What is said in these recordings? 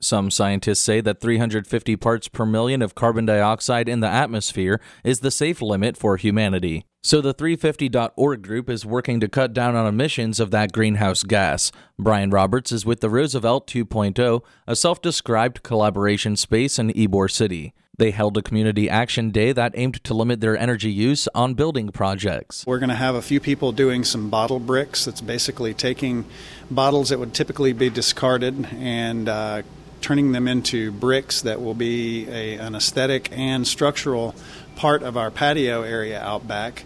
Some scientists say that 350 parts per million of carbon dioxide in the atmosphere is the safe limit for humanity. So the 350.org group is working to cut down on emissions of that greenhouse gas. Brian Roberts is with the Roosevelt 2.0, a self-described collaboration space in Ybor City. They held a community action day that aimed to limit their energy use on building projects. We're going to have a few people doing some bottle bricks. That's basically taking bottles that would typically be discarded and turning them into bricks that will be an aesthetic and structural part of our patio area out back.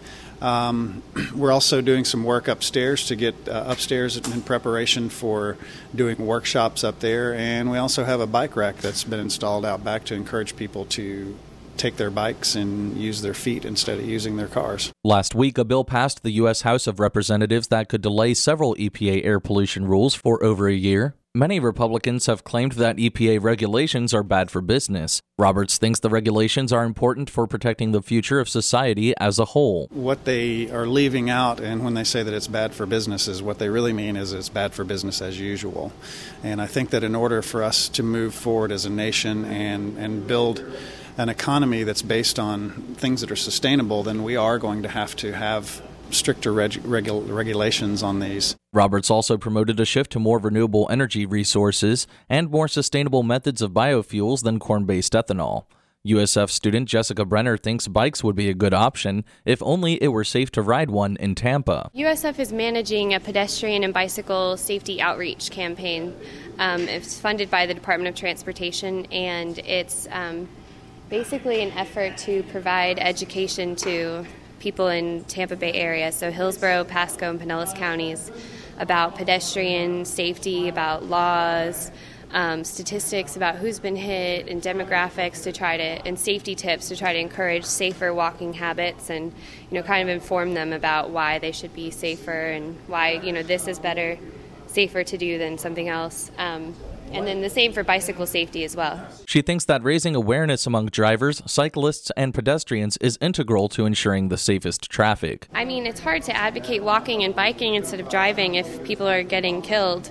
We're also doing some work upstairs to get upstairs in preparation for doing workshops up there. And we also have a bike rack that's been installed out back to encourage people to take their bikes and use their feet instead of using their cars. Last week, a bill passed the U.S. House of Representatives that could delay several EPA air pollution rules for over a year. Many Republicans have claimed that EPA regulations are bad for business. Roberts thinks the regulations are important for protecting the future of society as a whole. What they are leaving out, and when they say that it's bad for businesses, what they really mean is it's bad for business as usual. And I think that in order for us to move forward as a nation and build an economy that's based on things that are sustainable, then we are going to have stricter regulations on these. Roberts also promoted a shift to more renewable energy resources and more sustainable methods of biofuels than corn-based ethanol. USF student Jessica Brenner thinks bikes would be a good option if only it were safe to ride one in Tampa. USF is managing a pedestrian and bicycle safety outreach campaign. It's funded by the Department of Transportation, and it's basically an effort to provide education to people in Tampa Bay area, so Hillsborough, Pasco, and Pinellas counties, about pedestrian safety, about laws, statistics about who's been hit, and demographics and safety tips to try to encourage safer walking habits, and kind of inform them about why they should be safer and why this is safer to do than something else. And then the same for bicycle safety as well. She thinks that raising awareness among drivers, cyclists, and pedestrians is integral to ensuring the safest traffic. I mean, it's hard to advocate walking and biking instead of driving if people are getting killed.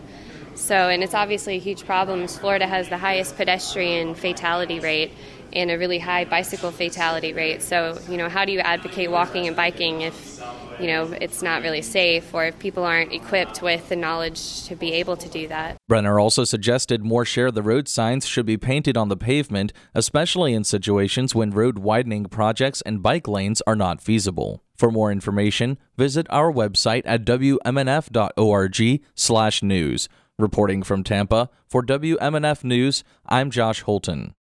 And it's obviously a huge problem. Florida has the highest pedestrian fatality rate and a really high bicycle fatality rate. So, how do you advocate walking and biking if it's not really safe, or if people aren't equipped with the knowledge to be able to do that? Brenner also suggested more share the road signs should be painted on the pavement, especially in situations when road widening projects and bike lanes are not feasible. For more information, visit our website at wmnf.org/news. Reporting from Tampa, for WMNF News, I'm Josh Holton.